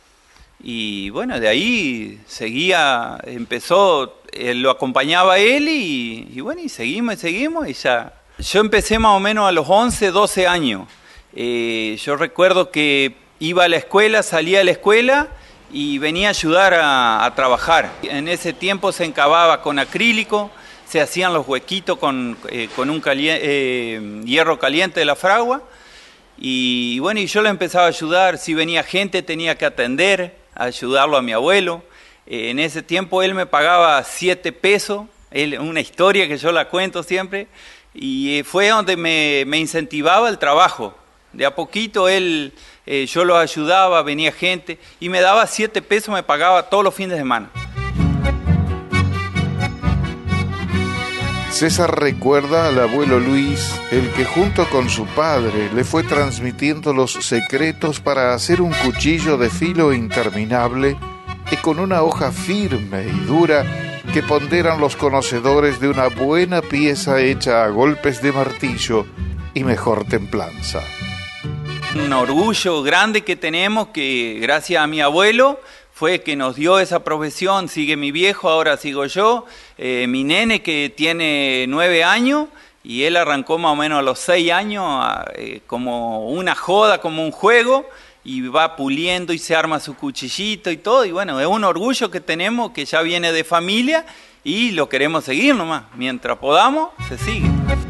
Y bueno, de ahí seguía, empezó, él, lo acompañaba él y, y bueno, y seguimos y seguimos y ya. Yo empecé más o menos a los once, doce años. Eh, yo recuerdo que iba a la escuela, salía a la escuela y venía a ayudar a, a trabajar. En ese tiempo se encababa con acrílico, se hacían los huequitos con, eh, con un cali eh, hierro caliente de la fragua y bueno, y yo le empezaba a ayudar. Si venía gente tenía que atender, a ayudarlo a mi abuelo. Eh, en ese tiempo él me pagaba siete pesos, él, una historia que yo la cuento siempre, y fue donde me, me incentivaba el trabajo. De a poquito él, eh, yo lo ayudaba, venía gente y me daba siete pesos, me pagaba todos los fines de semana. César recuerda al abuelo Luis, el que junto con su padre le fue transmitiendo los secretos para hacer un cuchillo de filo interminable y con una hoja firme y dura que ponderan los conocedores de una buena pieza hecha a golpes de martillo y mejor templanza. Un orgullo grande que tenemos, que gracias a mi abuelo fue que nos dio esa profesión. Sigue mi viejo, ahora sigo yo, eh, mi nene que tiene nueve años y él arrancó más o menos a los seis años eh, como una joda, como un juego, y va puliendo y se arma su cuchillito y todo, y bueno, es un orgullo que tenemos que ya viene de familia y lo queremos seguir nomás. Mientras podamos, se sigue.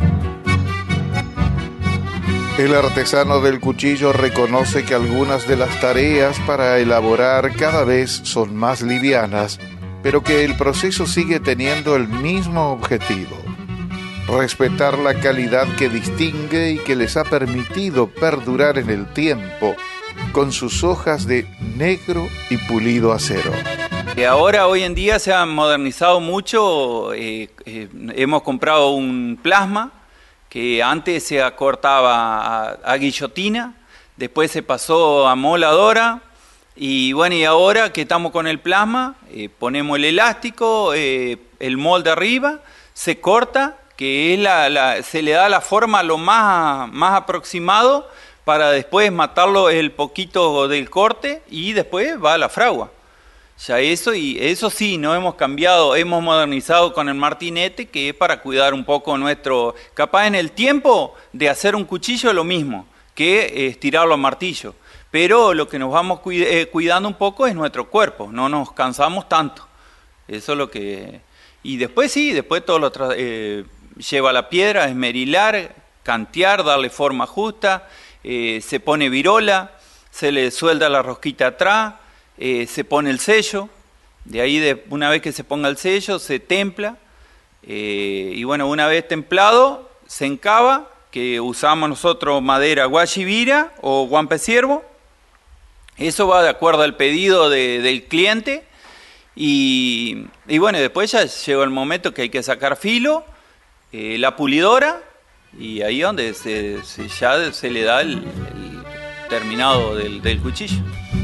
El artesano del cuchillo reconoce que algunas de las tareas para elaborar cada vez son más livianas, pero que el proceso sigue teniendo el mismo objetivo: respetar la calidad que distingue y que les ha permitido perdurar en el tiempo con sus hojas de negro y pulido acero. Ahora, hoy en día, se ha modernizado mucho. Eh, eh, hemos comprado un plasma que antes se acortaba a, a guillotina, después se pasó a moladora, y bueno, y ahora que estamos con el plasma, eh, ponemos el elástico, eh, el molde arriba, se corta, que es la, la, se le da la forma lo más, más aproximado para después matarlo el poquito del corte y después va a la fragua. Ya eso, y eso sí, no hemos cambiado, hemos modernizado con el martinete, que es para cuidar un poco nuestro... Capaz en el tiempo de hacer un cuchillo es lo mismo que estirarlo a martillo, pero lo que nos vamos cuid- eh, cuidando un poco es nuestro cuerpo, no nos cansamos tanto. Eso es lo que... Y después sí, después todo lo tra- eh, lleva la piedra, esmerilar, cantear, darle forma justa, eh, se pone virola, se le suelda la rosquita atrás, Eh, se pone el sello, de ahí de, una vez que se ponga el sello se templa, eh, y bueno, una vez templado se encaba, que usamos nosotros madera guachivira o guampe ciervo. Eso va de acuerdo al pedido de, del cliente, y, y bueno, después ya llegó el momento que hay que sacar filo, eh, la pulidora, y ahí donde se, se, ya se le da el, el terminado del, del cuchillo.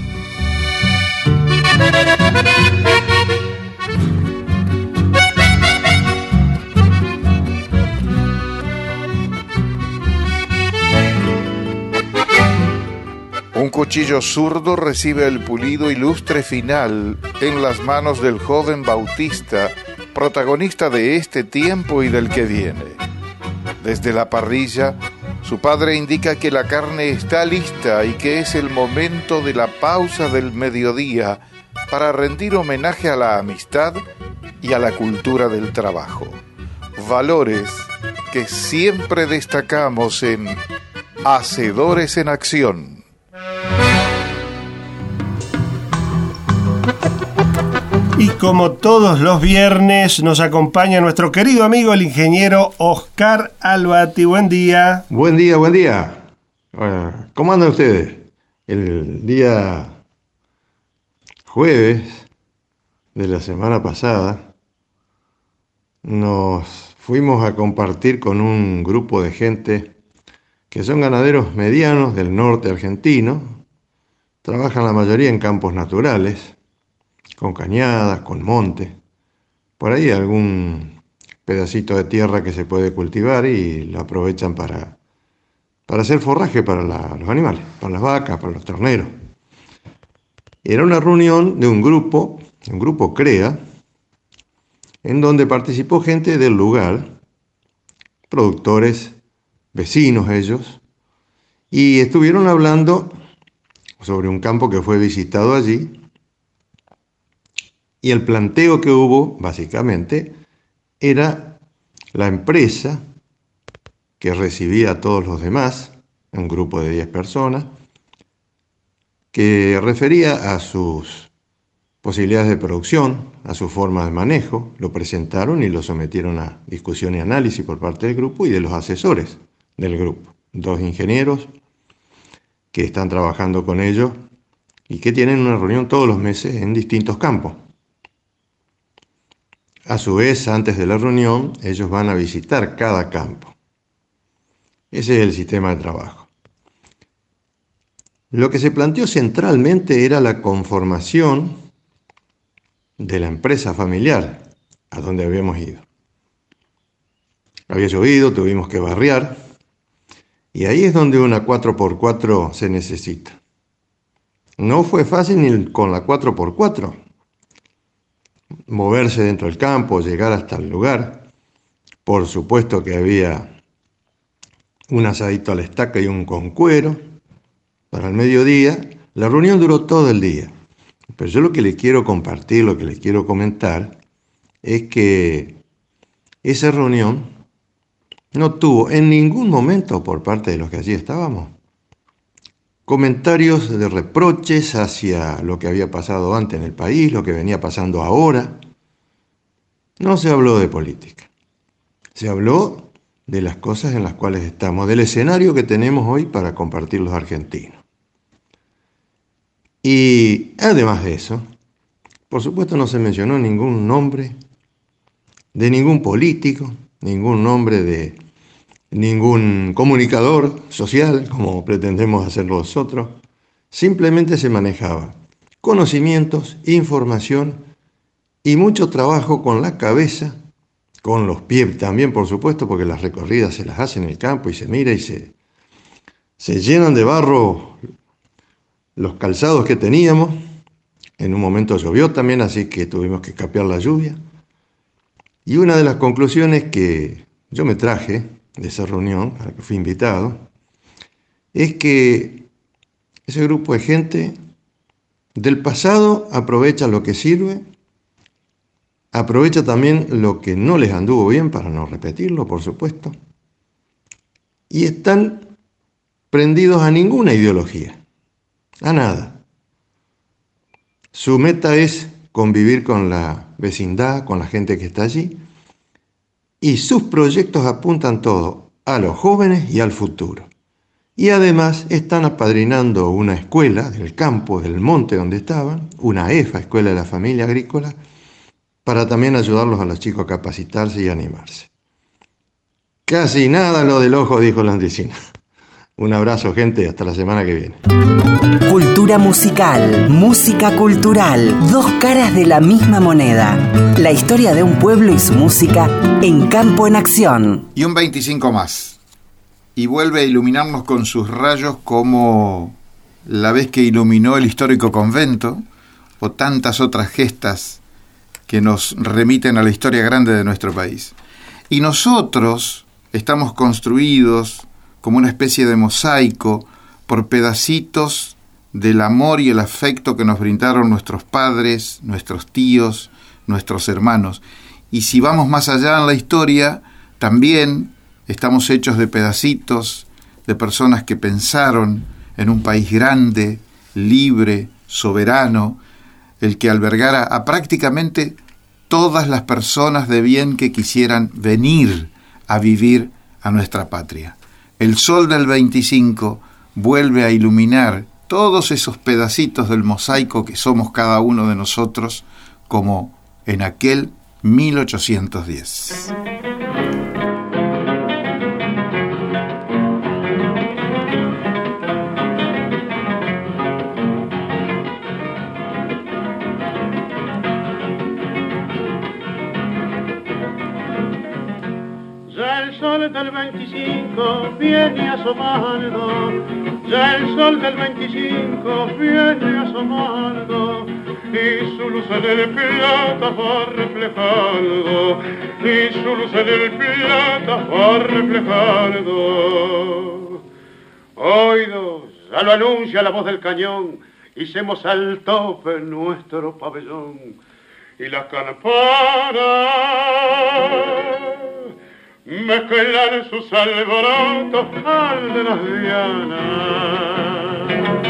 Un cuchillo zurdo recibe el pulido y lustre final en las manos del joven Bautista, protagonista de este tiempo y del que viene. Desde la parrilla, su padre indica que la carne está lista y que es el momento de la pausa del mediodía para rendir homenaje a la amistad y a la cultura del trabajo. Valores que siempre destacamos en Hacedores en Acción. Y como todos los viernes nos acompaña nuestro querido amigo el ingeniero Oscar Albati. Buen día. Buen día, buen día. ¿Cómo andan ustedes? El día jueves de la semana pasada nos fuimos a compartir con un grupo de gente que son ganaderos medianos del norte argentino. Trabajan la mayoría en campos naturales, con cañadas, con monte. Por ahí algún pedacito de tierra que se puede cultivar y lo aprovechan para, para hacer forraje para la, los animales, para las vacas, para los terneros. Era una reunión de un grupo, un grupo CREA, en donde participó gente del lugar, productores, vecinos ellos, y estuvieron hablando sobre un campo que fue visitado allí, y el planteo que hubo, básicamente, era la empresa que recibía a todos los demás, un grupo de diez personas, que refería a sus posibilidades de producción, a su forma de manejo. Lo presentaron y lo sometieron a discusión y análisis por parte del grupo y de los asesores del grupo. Dos ingenieros que están trabajando con ellos y que tienen una reunión todos los meses en distintos campos. A su vez, antes de la reunión, ellos van a visitar cada campo. Ese es el sistema de trabajo. Lo que se planteó centralmente era la conformación de la empresa familiar a donde habíamos ido. Había llovido, tuvimos que barriar, y ahí es donde una cuatro por cuatro se necesita. No fue fácil ni con la cuatro por cuatro moverse dentro del campo, llegar hasta el lugar. Por supuesto que había un asadito a la estaca y un con cuero para el mediodía. La reunión duró todo el día. Pero yo lo que le quiero compartir, lo que le quiero comentar, es que esa reunión no tuvo en ningún momento por parte de los que allí estábamos comentarios de reproches hacia lo que había pasado antes en el país, lo que venía pasando ahora. No se habló de política. Se habló de las cosas en las cuales estamos, del escenario que tenemos hoy para compartir los argentinos. Y además de eso, por supuesto no se mencionó ningún nombre de ningún político, ningún nombre de ningún comunicador social, como pretendemos hacerlo nosotros. Simplemente se manejaba conocimientos, información y mucho trabajo con la cabeza, con los pies también, por supuesto, porque las recorridas se las hacen en el campo y se mira y se, se llenan de barro los calzados que teníamos. En un momento llovió también, así que tuvimos que escapear la lluvia. Y una de las conclusiones que yo me traje de esa reunión, a la que fui invitado, es que ese grupo de gente del pasado aprovecha lo que sirve, aprovecha también lo que no les anduvo bien, para no repetirlo, por supuesto, y están prendidos a ninguna ideología, a nada. Su meta es convivir con la vecindad, con la gente que está allí, y sus proyectos apuntan todo a los jóvenes y al futuro. Y además están apadrinando una escuela del campo, del monte donde estaban, una EFA, Escuela de la Familia Agrícola, para también ayudarlos a los chicos a capacitarse y animarse. Casi nada lo del ojo, dijo la Landricina. Un abrazo, gente, hasta la semana que viene. Cultura musical, música cultural, dos caras de la misma moneda. La historia de un pueblo y su música en Campo en Acción. Y un veinticinco más. Y vuelve a iluminarnos con sus rayos como la vez que iluminó el histórico convento, o tantas otras gestas que nos remiten a la historia grande de nuestro país. Y nosotros estamos construidos como una especie de mosaico por pedacitos del amor y el afecto que nos brindaron nuestros padres, nuestros tíos, nuestros hermanos. Y si vamos más allá en la historia, también estamos hechos de pedacitos de personas que pensaron en un país grande, libre, soberano, el que albergara a prácticamente todas las personas de bien que quisieran venir a vivir a nuestra patria. El sol del veinticinco vuelve a iluminar todos esos pedacitos del mosaico que somos cada uno de nosotros, como en aquel mil ochocientos diez. El sol del veinticinco viene asomando, ya el sol del veinticinco viene asomando, y su luz en el plata va reflejando, y su luz en el plata va reflejando. Oídos, ya lo anuncia la voz del cañón, hicimos al tope nuestro pabellón, y las campanas mezclan sus alborotos al de las dianas.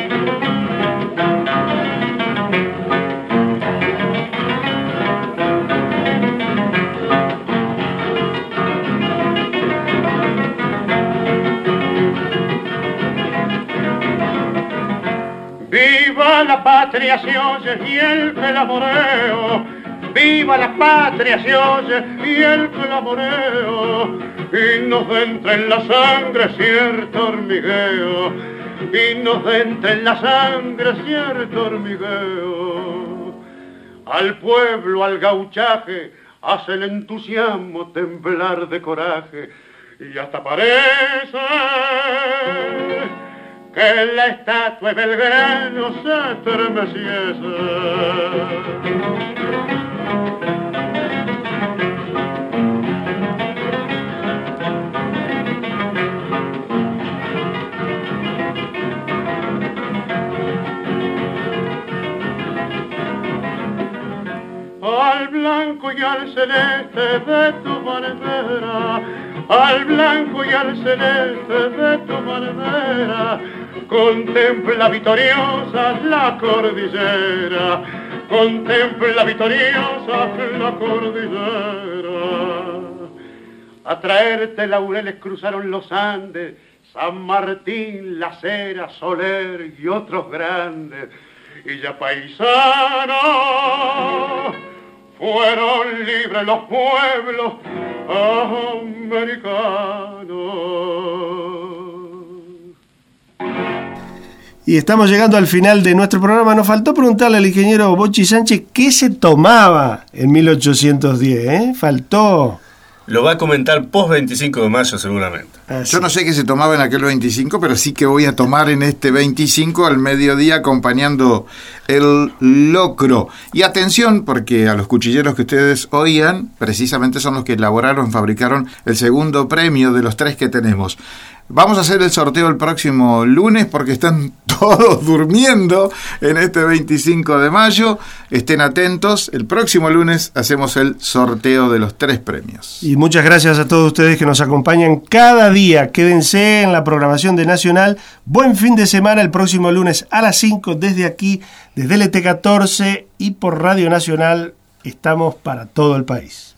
Viva la patria se oye y el clamoreo, viva la patria se oye y el clamoreo, y nos entra en la sangre cierto hormigueo, y nos entra en la sangre cierto hormigueo. Al pueblo, al gauchaje, hace el entusiasmo temblar de coraje, y hasta parece que la estatua de Belgrano se estremeciese. Al blanco blanco y al celeste de tu bandera, al blanco y al celeste de tu bandera, contempla victoriosa la cordillera, contempla victoriosa la cordillera. A traerte laureles cruzaron los Andes, San Martín, Las Heras, Soler y otros grandes. Y ya paisanos, fueron libres los pueblos americanos. Y estamos llegando al final de nuestro programa. Nos faltó preguntarle al ingeniero Bochi Sánchez qué se tomaba en mil ochocientos diez, ¿eh? Faltó. Lo va a comentar post veinticinco de mayo seguramente. Ah, sí. Yo no sé qué se tomaba en aquel veinticinco, pero sí que voy a tomar en este veinticinco al mediodía acompañando el locro. Y atención, porque a los cuchilleros que ustedes oían, precisamente son los que elaboraron, fabricaron el segundo premio de los tres que tenemos. Vamos a hacer el sorteo el próximo lunes porque están todos durmiendo en este veinticinco de mayo. Estén atentos, el próximo lunes hacemos el sorteo de los tres premios. Y muchas gracias a todos ustedes que nos acompañan cada día. Quédense en la programación de Nacional. Buen fin de semana el próximo lunes a las cinco desde aquí, desde L T catorce y por Radio Nacional. Estamos para todo el país.